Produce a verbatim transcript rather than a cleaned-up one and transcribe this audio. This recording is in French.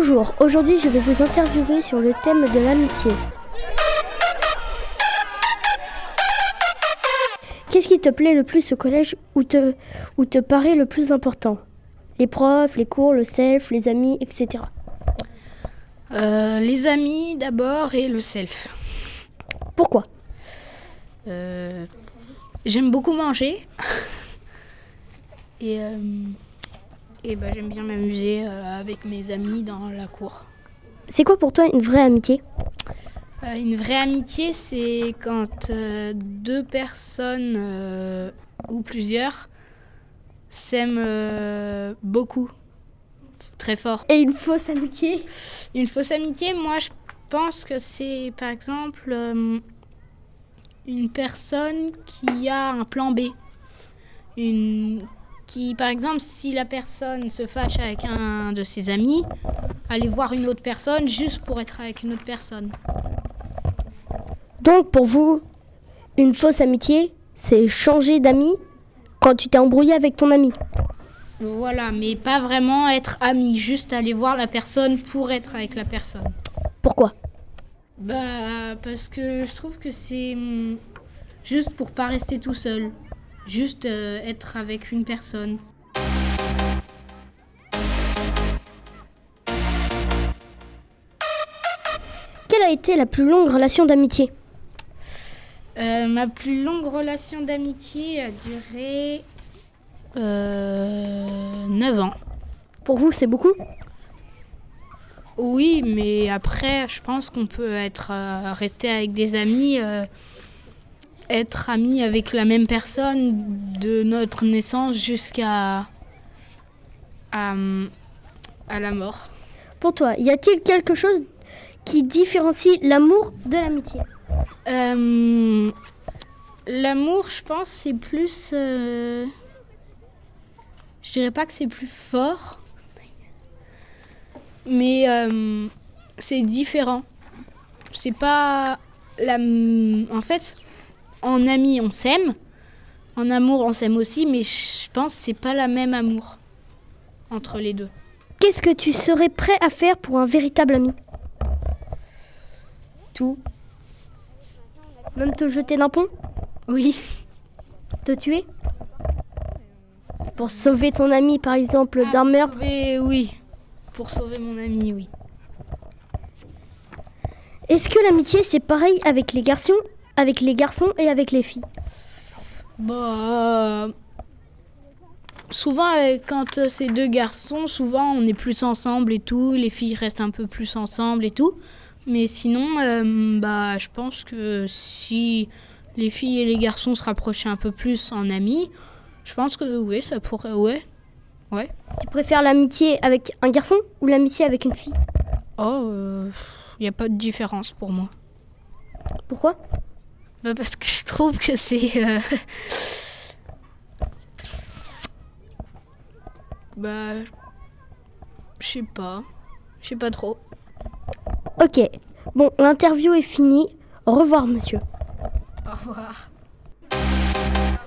Bonjour, aujourd'hui je vais vous interviewer sur le thème de l'amitié. Qu'est-ce qui te plaît le plus au collège ou te, ou te paraît le plus important? Les profs, les cours, le self, les amis, et cetera. Euh, les amis d'abord et le self. Pourquoi? Euh, j'aime beaucoup manger et, euh, et bah, j'aime bien m'amuser euh, avec mes amis dans la cour. C'est quoi pour toi une vraie amitié? Euh, une vraie amitié, c'est quand euh, deux personnes euh, ou plusieurs s'aiment euh, beaucoup, très fort. Et une fausse amitié? Une fausse amitié, moi je pense que c'est par exemple euh, une personne qui a un plan B. Une, qui, par exemple, si la personne se fâche avec un de ses amis, aller voir une autre personne juste pour être avec une autre personne. Donc pour vous, une fausse amitié, c'est changer d'amis quand tu t'es embrouillé avec ton ami. Voilà, mais pas vraiment être ami, juste aller voir la personne pour être avec la personne. Pourquoi? Bah, parce que je trouve que c'est hum, juste pour pas rester tout seul, juste euh, être avec une personne. Quelle a été la plus longue relation d'amitié? Euh, ma plus longue relation d'amitié a duré euh, neuf ans. Pour vous, c'est beaucoup? Oui, mais après, je pense qu'on peut être euh, rester avec des amis, euh, être amis avec la même personne de notre naissance jusqu'à à, à la mort. Pour toi, y a-t-il quelque chose qui différencie l'amour de l'amitié? Euh, l'amour, je pense, c'est plus... Euh, je dirais pas que c'est plus fort, mais euh, c'est différent. C'est pas... La, en fait, en ami, on s'aime. En amour, on s'aime aussi, mais je pense que c'est pas la même amour entre les deux. Qu'est-ce que tu serais prêt à faire pour un véritable ami? Tout. Même te jeter d'un pont? Oui. Te tuer? Pour sauver ton ami, par exemple, Ah, d'un pour meurtre? sauver, oui. Pour sauver mon ami, oui. Est-ce que l'amitié, c'est pareil avec les garçons, avec les garçons et avec les filles? Bah, euh, souvent, euh, quand euh, c'est deux garçons, souvent on est plus ensemble et tout. Les filles restent un peu plus ensemble et tout. Mais sinon, euh, bah, je pense que si les filles et les garçons se rapprochaient un peu plus en amis, je pense que oui, ça pourrait, ouais, ouais. Tu préfères l'amitié avec un garçon ou l'amitié avec une fille? Oh, il euh, n'y a pas de différence pour moi. Pourquoi? Bah, parce que je trouve que c'est... Euh... bah, je sais pas, je sais pas trop. Ok, bon, l'interview est finie. Au revoir, monsieur. Au revoir.